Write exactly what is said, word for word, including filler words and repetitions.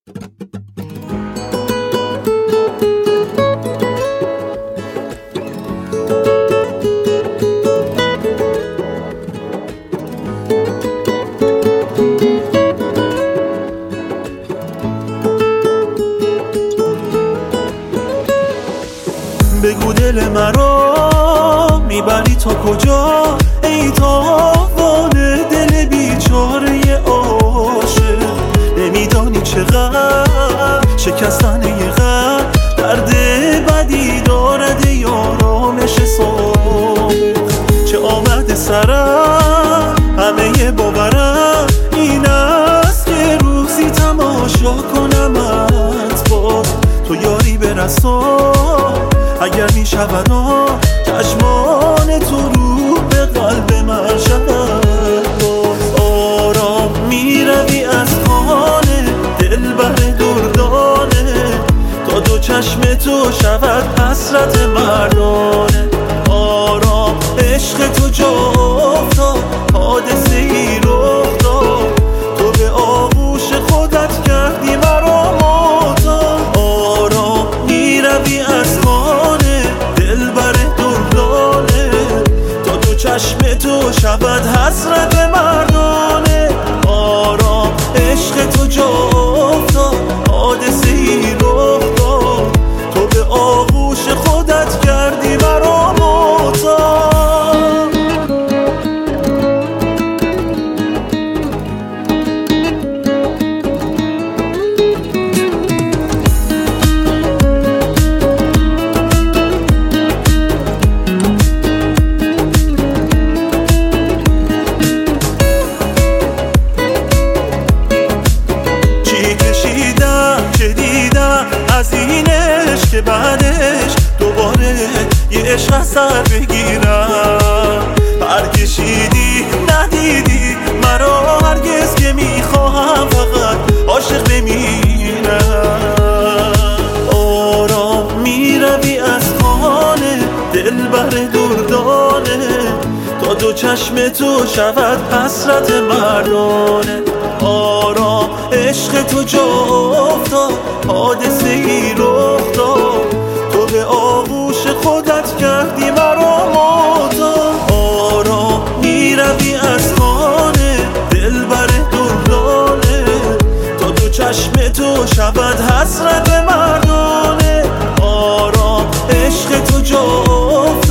بگو دل مرا میبری تا کجا، ای تاوان دل بیچاره عاشق. نمیدانی چقدر شکستن یه قلب درد بدی دارد یارانش سابق. چه آمده سرم همه باورم این است که روزی تماشا کنمت باز. تو یاری برسان اگر می شود چشمان تو رو به قلب من شود. آرام می روی از خانه دل بر دردانه، تا دو چشم تو شود حسرت مردانه. آرام عشق تو جا افتاد، حادثه ای رخ داد، تو به آغوش خودت کردی مرا محتاج. آرام می روی از خانه دل بر دردانه، تا دو چشم تو شود حسرت مردانه. آرام عشق تو جا افتاد، حادثه ای رخ داد، تو به آغوش خودت کردی مرا محتاج. از این عشق که بعدش دوباره یه عشق از سر بگیرم. برکشیدی ندیدی مرا هرگز که میخواهم فقط عاشق بمیرم. آرام میروی از خانه دل بر دردانه، تا دو چشم تو شود حسرت مردانه. آرام عشق تو جا افتاد، حادثه ای رخ داد، تو به آغوش خودت کردی مرا محتاج. آرام میروی از خانه دل بر دردانه، تا دو چشم تو شود حسرت مردانه. آرام عشق تو جا افتاد،